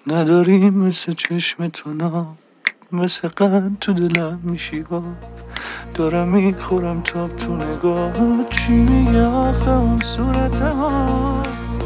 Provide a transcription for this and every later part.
نداری مثل چشم تو نام، مثل قند تو دلم میشی ها. دارم میخورم تاب تو نگاه، چی میگه آخه اون صورت ما؟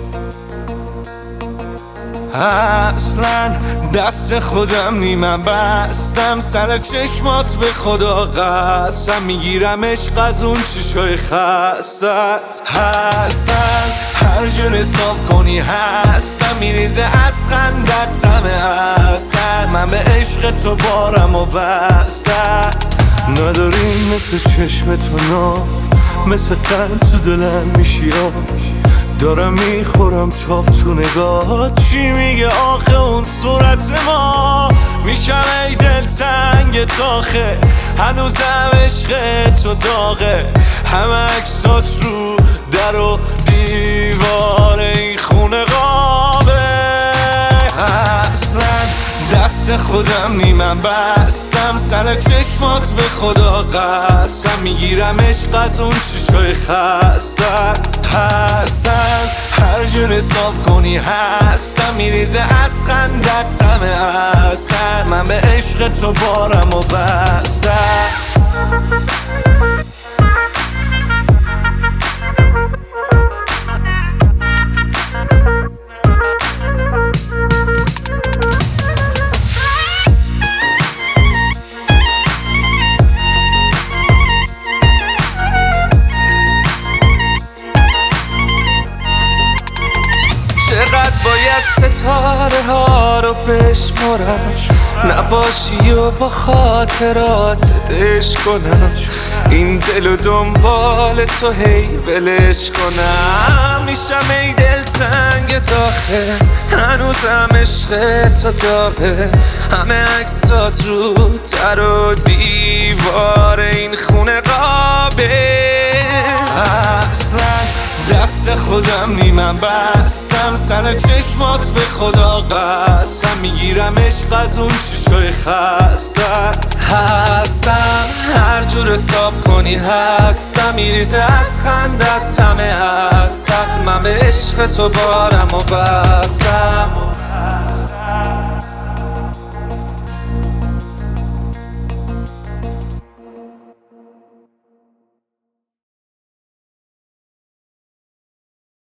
اصلا دست خودم نیمم بستم سر چشمات، به خدا قسم میگیرم عشق از اون چشای خستت هستن. هر جور حساب کنی هستم، میریزه از خندت طعم عسل. من به عشق تو بارم و بستت. نداری مثل چشم تو نام، مثل قند تو دلم میشی ها. دارم میخورم تاب تو نگاه، چی میگه آخه اون صورت ما؟ میشم ای دل تنگ تاخه، هنوزم عشق تو داغه. همه عکسات رو در و دیوار این خونه قابه. اصلا دست خودم نیمم بستم سر چشمات، به خدا قسم میگیرم عشق از اون چشای خستت هستن. هر جور حساب کنی هستم، میریزه از خندت طعم عسل. من به عشق تو بارم و بستم. چقدر باید ستاره ها رو بشمارم، نباشی و با خاطرات دش کنم. این دل و دنبال تو هی ولش کنم. میشم ای دل تنگ داخل، هنوزم عشق تو داغه. همه عکسات رو در و دیوار این خونه قابه. اصلا دست خودم نیمم بستم سر چشمات، به خدا قسم میگیرم عشق از اون چشای خستت هستم. هر جور حساب کنی هستم، میریزه از خندت طعم عسل. من به عشق تو بارم و بستم.